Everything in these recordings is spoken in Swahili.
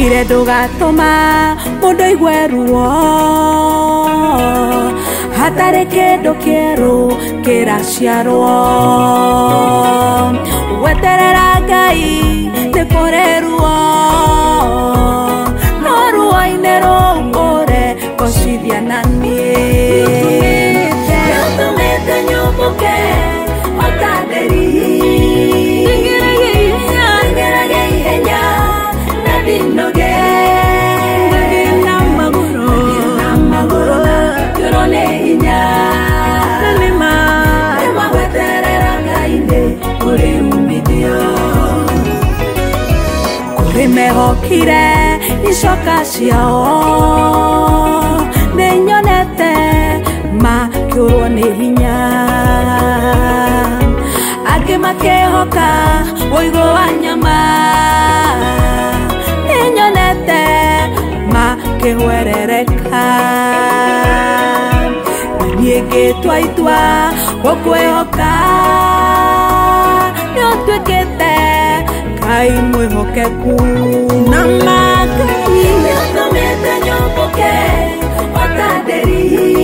ire ndugatuma mundu aigue ruo hatari kindu kieru kiraciarwo weterera Ngai nikuri ruo no ruo-ini rungure kocithia nanie utumite nyumbuke otanderi ngeragia ihenya na ndinoge na maguru yurone hinya nima gweterera Ngai kuri umithio kuri mehokire icoka ciao ninyonete makiurwo ni hinya angi makehoka woigo wa nyama ninyonete makihwerereka nanie ngitwaitwa gukwihoka niutwikite Ngai mwihokeku na Ngai niutumite nyumbuke otanderi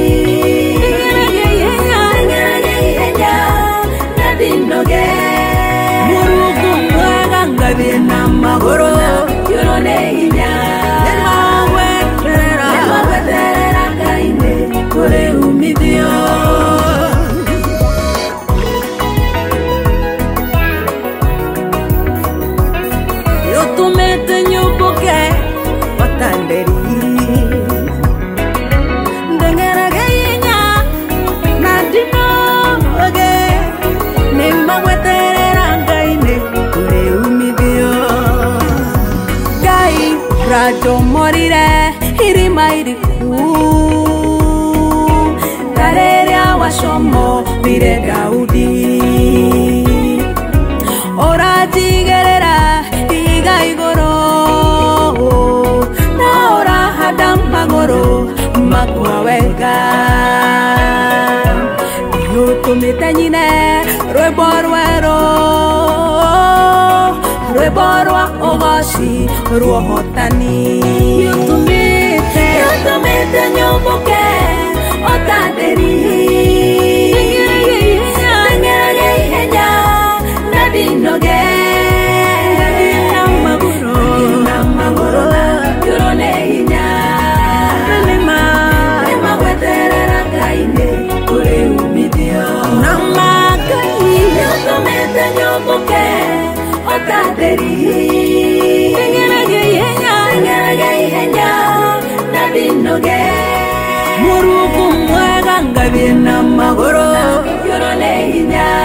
ngeragia ihenya na ndinoge Murugu mwega ngathie na maguru yurone hinya nimagweterera Ngai kuri umithio utumite nyumbuke otanderi ngeragia ihenya na ndinoge nimagweterera Ngai kuri umithio Ngai randomorire irima iriku tareria wacomorire Daudi urajigerera iga iguru na urahanda maguru makwa wega utumite nyine rwimbo rweru rwimbo rwa ugoci rwa hotani utumite nyumbuke otanderi ngeragia ihenya na ndinoge na maguru yurone hinya nimagweterera Ngai kuri umithio na Ngai niutumite nyumbuke otanderi ngeragia ihenya na ndinoge Murugu mwega ngathie na maguru yurone hinya